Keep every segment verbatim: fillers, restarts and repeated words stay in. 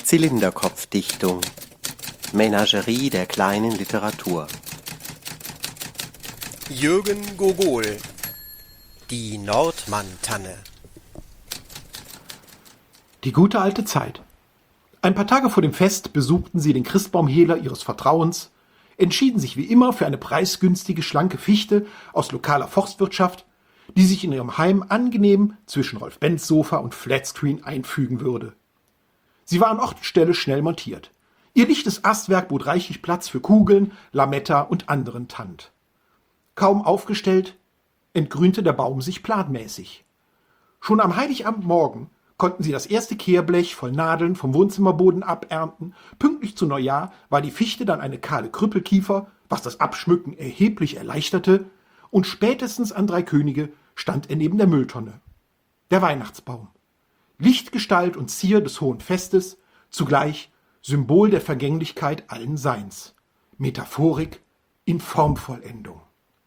Zylinderkopfdichtung. Menagerie der kleinen Literatur. Jürgen Gogol. Die Nordmann-Tanne. Die gute alte Zeit. Ein paar Tage vor dem Fest besuchten sie den Christbaumhehler ihres Vertrauens, entschieden sich wie immer für eine preisgünstige, schlanke Fichte aus lokaler Forstwirtschaft, die sich in ihrem Heim angenehm zwischen Rolf-Benz-Sofa und Flatscreen einfügen würde. Sie war an Ort und Stelle schnell montiert. Ihr lichtes Astwerk bot reichlich Platz für Kugeln, Lametta und anderen Tand. Kaum aufgestellt, entgrünte der Baum sich planmäßig. Schon am Heiligabendmorgen konnten sie das erste Kehrblech voll Nadeln vom Wohnzimmerboden abernten. Pünktlich zu Neujahr war die Fichte dann eine kahle Krüppelkiefer, was das Abschmücken erheblich erleichterte, und spätestens an Drei Könige stand er neben der Mülltonne. Der Weihnachtsbaum. Lichtgestalt und Zier des hohen Festes, zugleich Symbol der Vergänglichkeit allen Seins. Metaphorik in Formvollendung.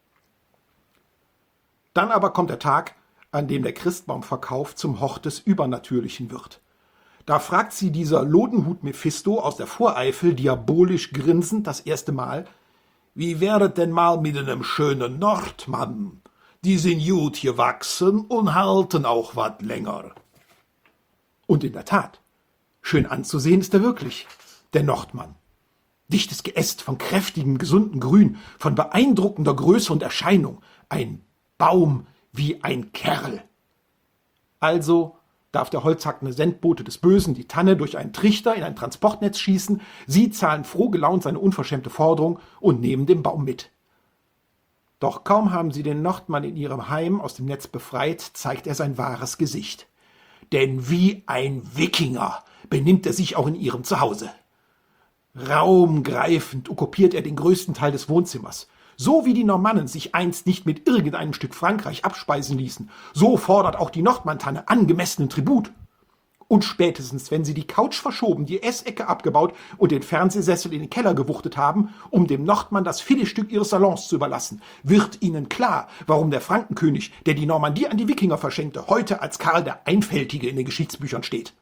Dann aber kommt der Tag, an dem der Christbaumverkauf zum Hort des Übernatürlichen wird. Da fragt sie dieser Lodenhut Mephisto aus der Voreifel diabolisch grinsend das erste Mal: Wie wäret denn mal mit einem schönen Nordmann? Die sind gut gewachsen und halten auch wat länger. Und in der Tat, schön anzusehen ist er wirklich, der Nordmann. Dichtes Geäst von kräftigem, gesunden Grün, von beeindruckender Größe und Erscheinung. Ein Baum wie ein Kerl. Also darf der holzhackende Sendbote des Bösen die Tanne durch einen Trichter in ein Transportnetz schießen, sie zahlen froh gelaunt seine unverschämte Forderung und nehmen den Baum mit. Doch kaum haben sie den Nordmann in ihrem Heim aus dem Netz befreit, zeigt er sein wahres Gesicht. Denn wie ein Wikinger benimmt er sich auch in ihrem Zuhause. Raumgreifend okkupiert er den größten Teil des Wohnzimmers. So wie die Normannen sich einst nicht mit irgendeinem Stück Frankreich abspeisen ließen, so fordert auch die Nordmann-Tanne angemessenen Tribut. Und spätestens, wenn sie die Couch verschoben, die Essecke abgebaut und den Fernsehsessel in den Keller gewuchtet haben, um dem Nordmann das Filetstück ihres Salons zu überlassen, wird ihnen klar, warum der Frankenkönig, der die Normandie an die Wikinger verschenkte, heute als Karl der Einfältige in den Geschichtsbüchern steht.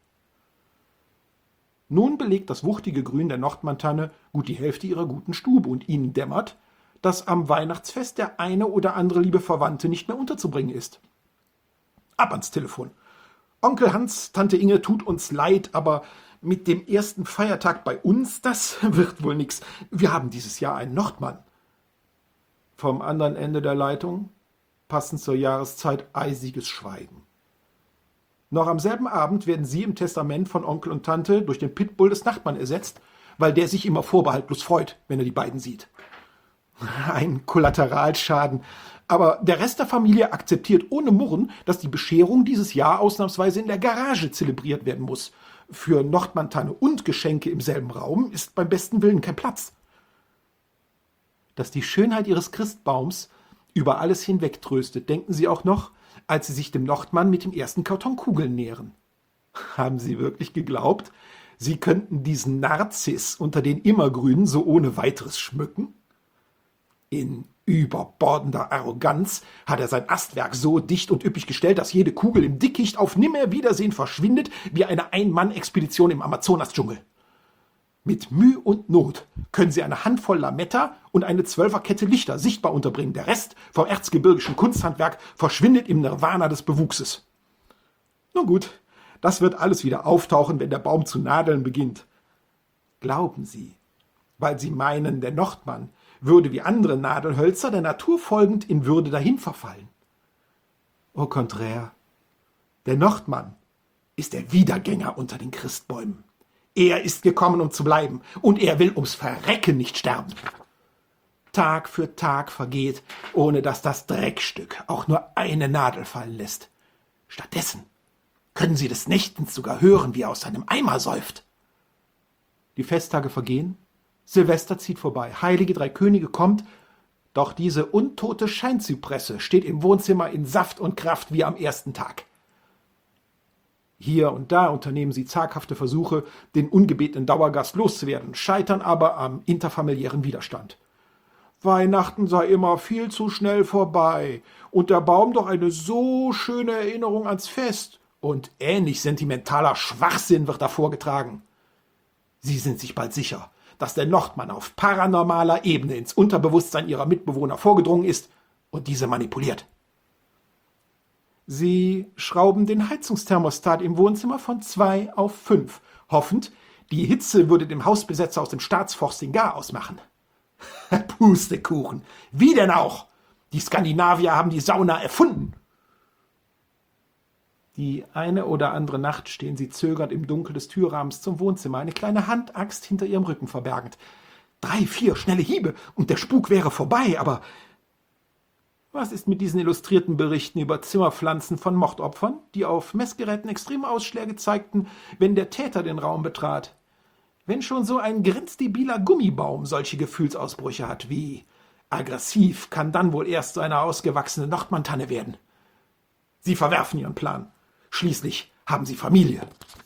Nun belegt das wuchtige Grün der Nordmann-Tanne gut die Hälfte ihrer guten Stube und ihnen dämmert, dass am Weihnachtsfest der eine oder andere liebe Verwandte nicht mehr unterzubringen ist. Ab ans Telefon. Onkel Hans, Tante Inge, tut uns leid, aber mit dem ersten Feiertag bei uns, das wird wohl nix. Wir haben dieses Jahr einen Nordmann. Vom anderen Ende der Leitung, passend zur Jahreszeit, eisiges Schweigen. Noch am selben Abend werden sie im Testament von Onkel und Tante durch den Pitbull des Nachbarn ersetzt, weil der sich immer vorbehaltlos freut, wenn er die beiden sieht. Ein Kollateralschaden. Aber der Rest der Familie akzeptiert ohne Murren, dass die Bescherung dieses Jahr ausnahmsweise in der Garage zelebriert werden muss. Für Nordmann-Tanne und Geschenke im selben Raum ist beim besten Willen kein Platz. Dass die Schönheit ihres Christbaums über alles hinwegtröstet, denken sie auch noch, als sie sich dem Nordmann mit dem ersten Karton Kugeln nähern. Haben sie wirklich geglaubt, sie könnten diesen Narziss unter den Immergrünen so ohne weiteres schmücken? In überbordender Arroganz hat er sein Astwerk so dicht und üppig gestellt, dass jede Kugel im Dickicht auf Nimmerwiedersehen verschwindet, wie eine Ein-Mann-Expedition im Amazonas-Dschungel. Mit Mühe und Not können sie eine Handvoll Lametta und eine Zwölferkette Lichter sichtbar unterbringen. Der Rest vom erzgebirgischen Kunsthandwerk verschwindet im Nirvana des Bewuchses. Nun gut, das wird alles wieder auftauchen, wenn der Baum zu nadeln beginnt. Glauben Sie, weil Sie meinen, der Nordmann würde wie andere Nadelhölzer der Natur folgend in Würde dahin verfallen. Au contraire, der Nordmann ist der Wiedergänger unter den Christbäumen. Er ist gekommen, um zu bleiben, und er will ums Verrecken nicht sterben. Tag für Tag vergeht, ohne dass das Dreckstück auch nur eine Nadel fallen lässt. Stattdessen können Sie des Nächtens sogar hören, wie er aus seinem Eimer säuft. Die Festtage vergehen, Silvester zieht vorbei, Heilige Drei Könige kommt, doch diese untote Scheinzypresse steht im Wohnzimmer in Saft und Kraft wie am ersten Tag. Hier und da unternehmen sie zaghafte Versuche, den ungebetenen Dauergast loszuwerden, scheitern aber am interfamiliären Widerstand. Weihnachten sei immer viel zu schnell vorbei und der Baum doch eine so schöne Erinnerung ans Fest. Und ähnlich sentimentaler Schwachsinn wird da vorgetragen. Sie sind sich bald sicher, dass der Nordmann auf paranormaler Ebene ins Unterbewusstsein ihrer Mitbewohner vorgedrungen ist und diese manipuliert. Sie schrauben den Heizungsthermostat im Wohnzimmer von zwei auf fünf, hoffend, die Hitze würde dem Hausbesetzer aus dem Staatsforst den Gar ausmachen. Pustekuchen, wie denn auch? Die Skandinavier haben die Sauna erfunden. Die eine oder andere Nacht stehen sie zögernd im Dunkel des Türrahmens zum Wohnzimmer, eine kleine Handaxt hinter ihrem Rücken verbergend. Drei, vier schnelle Hiebe und der Spuk wäre vorbei, aber was ist mit diesen illustrierten Berichten über Zimmerpflanzen von Mordopfern, die auf Messgeräten extreme Ausschläge zeigten, wenn der Täter den Raum betrat? Wenn schon so ein grenzdebiler Gummibaum solche Gefühlsausbrüche hat wie aggressiv, kann dann wohl erst so eine ausgewachsene Nordmantanne werden. Sie verwerfen ihren Plan. Schließlich haben sie Familie.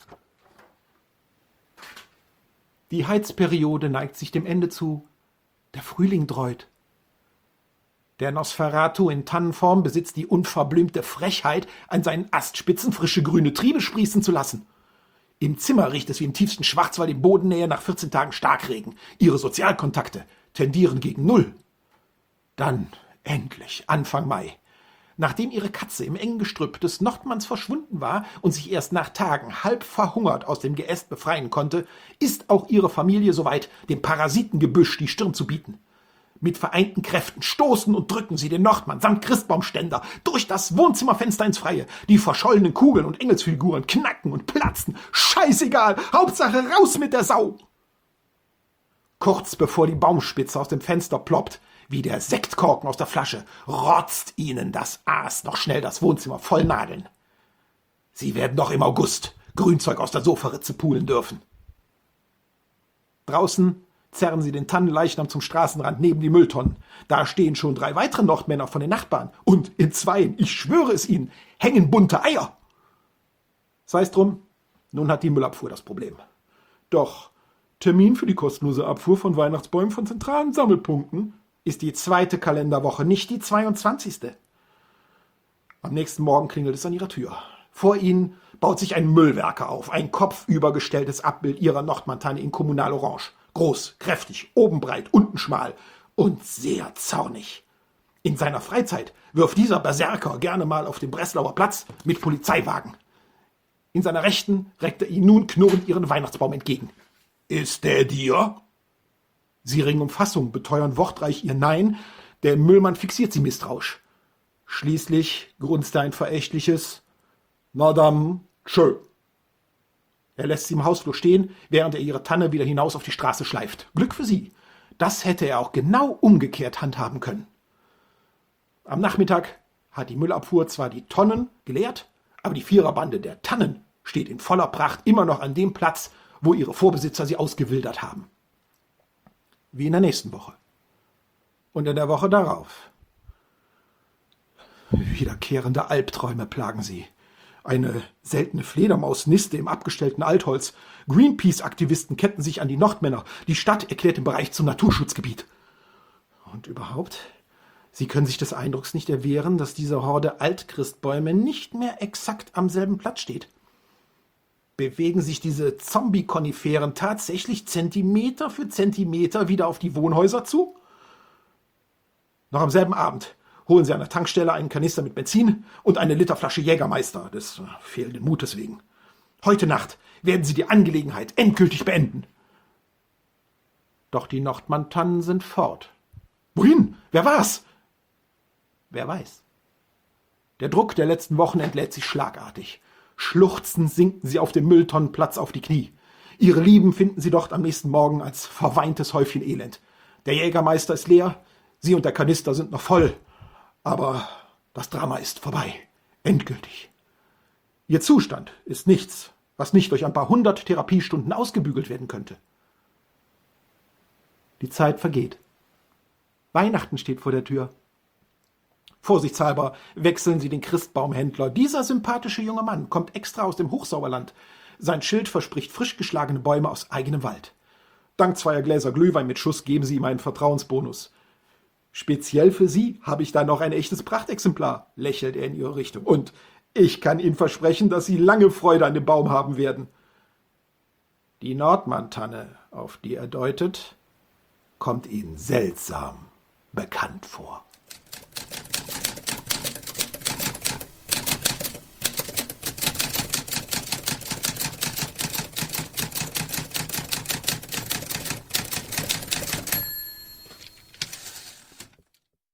Die Heizperiode neigt sich dem Ende zu. Der Frühling dräut. Der Nosferatu in Tannenform besitzt die unverblümte Frechheit, an seinen Astspitzen frische grüne Triebe sprießen zu lassen. Im Zimmer riecht es wie im tiefsten Schwarzwald in Bodennähe nach vierzehn Tagen Starkregen. Ihre Sozialkontakte tendieren gegen Null. Dann, endlich, Anfang Mai. Nachdem ihre Katze im engen Gestrüpp des Nordmanns verschwunden war und sich erst nach Tagen halb verhungert aus dem Geäst befreien konnte, ist auch ihre Familie soweit, dem Parasitengebüsch die Stirn zu bieten. Mit vereinten Kräften stoßen und drücken sie den Nordmann samt Christbaumständer durch das Wohnzimmerfenster ins Freie. Die verschollenen Kugeln und Engelsfiguren knacken und platzen. Scheißegal, Hauptsache raus mit der Sau! Kurz bevor die Baumspitze aus dem Fenster ploppt, wie der Sektkorken aus der Flasche, rotzt ihnen das Aas noch schnell das Wohnzimmer voll Nadeln. Sie werden doch im August Grünzeug aus der Sofaritze pulen dürfen. Draußen zerren sie den Tannenleichnam zum Straßenrand neben die Mülltonnen. Da stehen schon drei weitere Nordmänner von den Nachbarn. Und in zweien, ich schwöre es ihnen, hängen bunte Eier. Sei's drum, nun hat die Müllabfuhr das Problem. Doch Termin für die kostenlose Abfuhr von Weihnachtsbäumen von zentralen Sammelpunkten ist die zweite Kalenderwoche, nicht die zweiundzwanzigste. Am nächsten Morgen klingelt es an ihrer Tür. Vor ihnen baut sich ein Müllwerker auf, ein kopfübergestelltes Abbild ihrer Nordmantanne in Kommunalorange. Groß, kräftig, oben breit, unten schmal und sehr zornig. In seiner Freizeit wirft dieser Berserker gerne mal auf dem Breslauer Platz mit Polizeiwagen. In seiner Rechten reckt er ihnen nun knurrend ihren Weihnachtsbaum entgegen. »Ist der dir?« Sie ringen um Fassung, beteuern wortreich ihr Nein. Der Müllmann fixiert sie misstrauisch. Schließlich grunzt er ein verächtliches »Madame, tschö«. Er lässt sie im Hausflur stehen, während er ihre Tanne wieder hinaus auf die Straße schleift. Glück für sie. Das hätte er auch genau umgekehrt handhaben können. Am Nachmittag hat die Müllabfuhr zwar die Tonnen geleert, aber die Viererbande der Tannen steht in voller Pracht immer noch an dem Platz, wo ihre Vorbesitzer sie ausgewildert haben. Wie in der nächsten Woche. Und in der Woche darauf. Wiederkehrende Albträume plagen sie. Eine seltene Fledermausniste im abgestellten Altholz. Greenpeace-Aktivisten ketten sich an die Nordmänner. Die Stadt erklärt den Bereich zum Naturschutzgebiet. Und überhaupt, sie können sich des Eindrucks nicht erwehren, dass diese Horde Altchristbäume nicht mehr exakt am selben Platz steht. Bewegen sich diese Zombie-Koniferen tatsächlich Zentimeter für Zentimeter wieder auf die Wohnhäuser zu? Noch am selben Abend holen sie an der Tankstelle einen Kanister mit Benzin und eine Literflasche Jägermeister, des fehlenden Mutes wegen. Heute Nacht werden sie die Angelegenheit endgültig beenden. Doch die Nordmantannen sind fort. Wohin? Wer war's? Wer weiß. Der Druck der letzten Wochen entlädt sich schlagartig. Schluchzend sinken sie auf dem Mülltonnenplatz auf die Knie. Ihre Lieben finden sie dort am nächsten Morgen als verweintes Häufchen Elend. Der Jägermeister ist leer, sie und der Kanister sind noch voll. Aber das Drama ist vorbei. Endgültig. Ihr Zustand ist nichts, was nicht durch ein paar hundert Therapiestunden ausgebügelt werden könnte. Die Zeit vergeht. Weihnachten steht vor der Tür. Vorsichtshalber wechseln sie den Christbaumhändler. Dieser sympathische junge Mann kommt extra aus dem Hochsauerland. Sein Schild verspricht frisch geschlagene Bäume aus eigenem Wald. Dank zweier Gläser Glühwein mit Schuss geben sie ihm einen Vertrauensbonus. Speziell für Sie habe ich da noch ein echtes Prachtexemplar, lächelt er in ihre Richtung. Und ich kann Ihnen versprechen, dass Sie lange Freude an dem Baum haben werden. Die Nordmann-Tanne, auf die er deutet, kommt Ihnen seltsam bekannt vor.